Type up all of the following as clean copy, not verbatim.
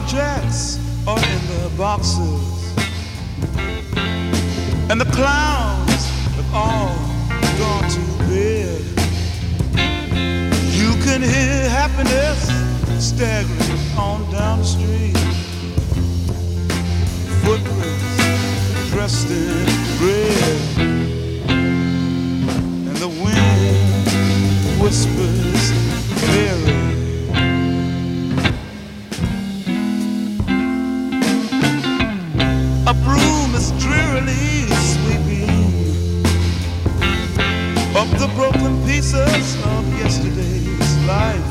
jacks are in the boxes, and the clowns have all gone to bed. You can hear happiness staggering on down the street. Footprints dressed in red, and the wind whispers Mary. A broom is drearily sweeping up the broken pieces of yesterday's life.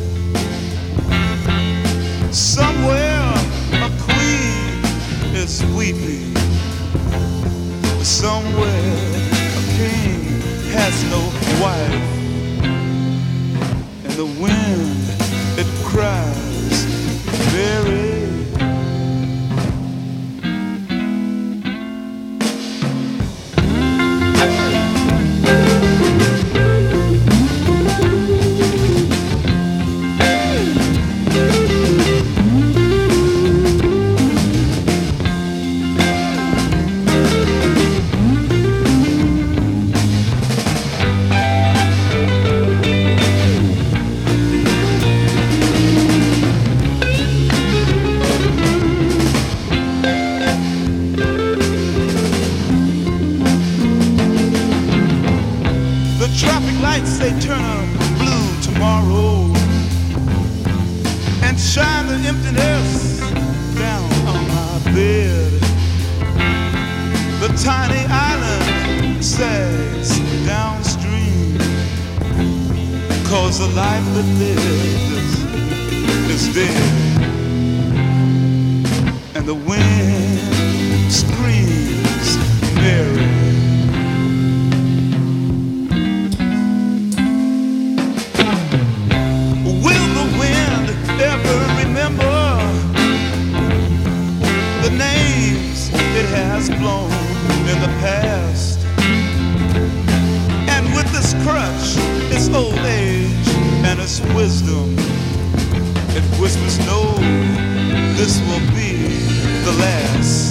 Somewhere a queen is weeping. Somewhere a king has no wife. And the wind, it cries, Mary. Traffic lights, they turn blue tomorrow and shine the emptiness down on my bed. The tiny island sags downstream, 'cause the life that lives is dead. And the wind screams, Mary. Ever remember the names it has blown in the past? And with this crutch, its old age and its wisdom, it whispers, no, this will be the last.